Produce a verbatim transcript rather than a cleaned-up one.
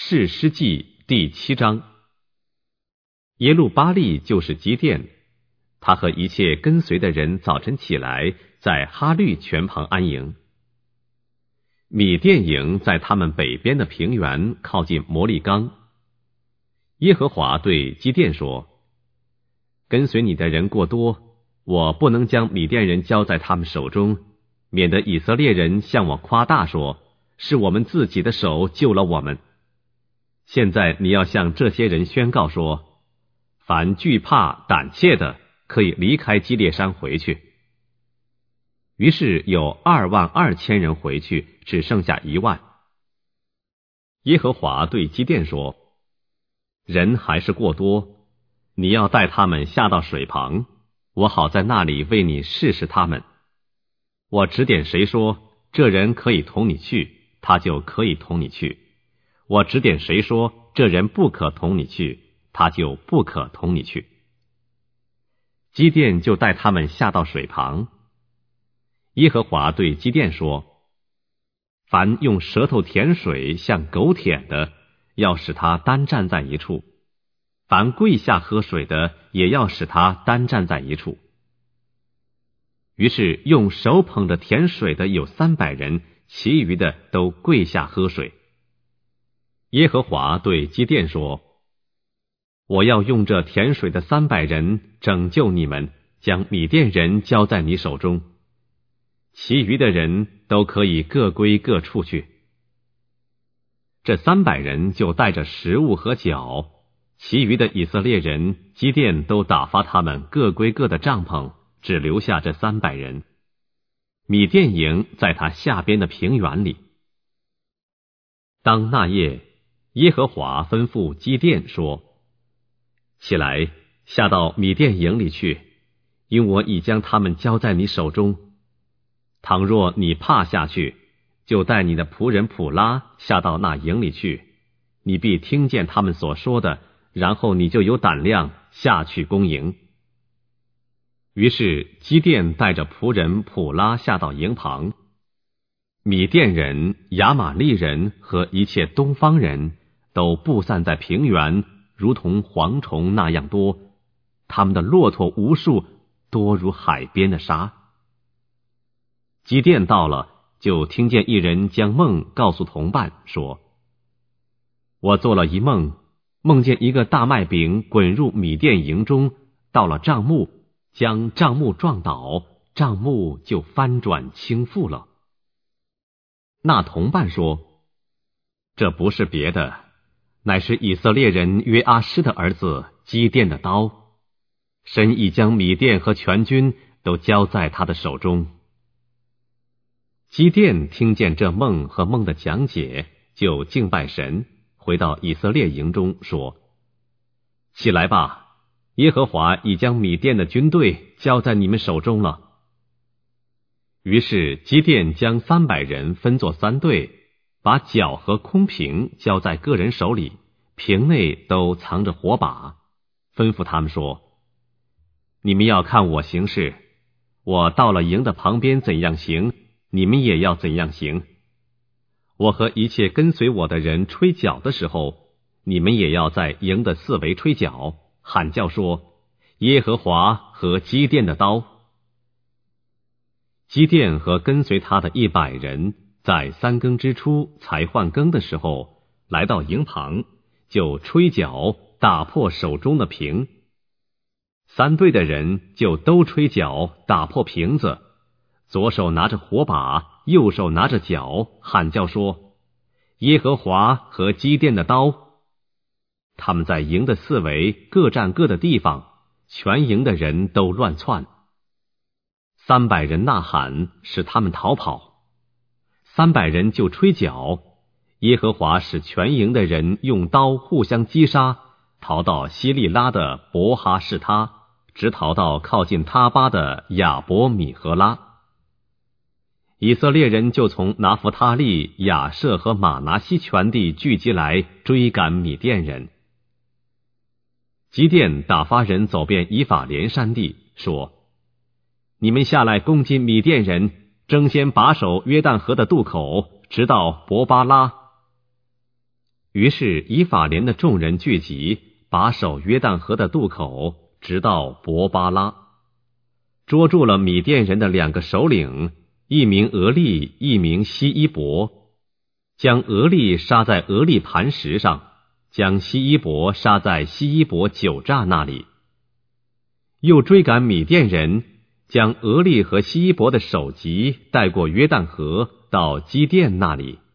士师记第七章。耶路巴力就是基甸，他和一切跟随的人早晨起来，在哈律泉旁安营。米甸营在他们北边的平原，靠近摩利冈。耶和华对基甸说：跟随你的人过多，我不能将米甸人交在他们手中，免得以色列人向我夸大说，是我们自己的手救了我们。现在你要向这些人宣告说，凡惧怕胆怯的，可以离开基列山回去。于是有二万二千人回去，只剩下一万。耶和华对基甸说：人还是过多，你要带他们下到水旁，我好在那里为你试试他们。我指点谁说这人可以同你去，他就可以同你去；我指点谁说这人不可同你去，他就不可同你去。基甸就带他们下到水旁。耶和华对基甸说：凡用舌头舔水像狗舔的，要使他单站在一处；凡跪下喝水的，也要使他单站在一处。于是用手捧着舔水的有三百人，其余的都跪下喝水。耶和华对基甸说：我要用这舔水的三百人拯救你们，将米甸人交在你手中，其余的人都可以各归各处去。这三百人就带着食物和脚，其余的以色列人基甸都打发他们各归各的帐篷，只留下这三百人。米甸营在他下边的平原里。当那夜，耶和华吩咐基甸说：起来，下到米甸营里去，因我已将他们交在你手中。倘若你怕下去，就带你的仆人普拉下到那营里去，你必听见他们所说的，然后你就有胆量下去攻营。于是基甸带着仆人普拉下到营旁，米甸人、亚玛利人和一切东方人都布散在平原，如同蝗虫那样多，他们的骆驼无数，多如海边的沙。基甸到了，就听见一人将梦告诉同伴，说：我做了一梦，梦见一个大麦饼滚入米甸营中，到了帐幕，将帐幕撞倒，帐幕就翻转倾覆了。那同伴说：这不是别的，乃是以色列人约阿施的儿子基甸的刀，神已将米甸和全军都交在他的手中。基甸听见这梦和梦的讲解，就敬拜神，回到以色列营中说：起来吧，耶和华已将米甸的军队交在你们手中了。于是基甸将三百人分作三队，把脚和空瓶交在个人手里，瓶内都藏着火把，吩咐他们说：你们要看我行事，我到了营的旁边怎样行，你们也要怎样行。我和一切跟随我的人吹角的时候，你们也要在营的四围吹角，喊叫说：耶和华和基甸的刀。基甸和跟随他的一百人，在三更之初才换更的时候，来到营旁，就吹角打破手中的瓶。三队的人就都吹角打破瓶子，左手拿着火把，右手拿着角，喊叫说：耶和华和基甸的刀。他们在营的四围各占各的地方，全营的人都乱窜。三百人呐喊，使他们逃跑。三百人就吹角，耶和华使全营的人用刀互相击杀，逃到希利拉的伯哈士他，直逃到靠近他巴的亚伯米和拉。以色列人就从拿弗他利、亚舍和马拿西全地聚集来追赶米甸人。基甸打发人走遍以法莲山地，说：你们下来攻击米甸人，争先把守约旦河的渡口，直到伯巴拉。 于是以法莲的众人聚集，把守约旦河的渡口，直到伯巴拉，捉住了米甸人的两个首领，一名俄利，一名希伊伯，将俄利杀在俄利磐石上，将希伊伯杀在希伊伯酒榨那里。又追赶米甸人，将俄利和希伊伯的首级带过约旦河，到基甸那里。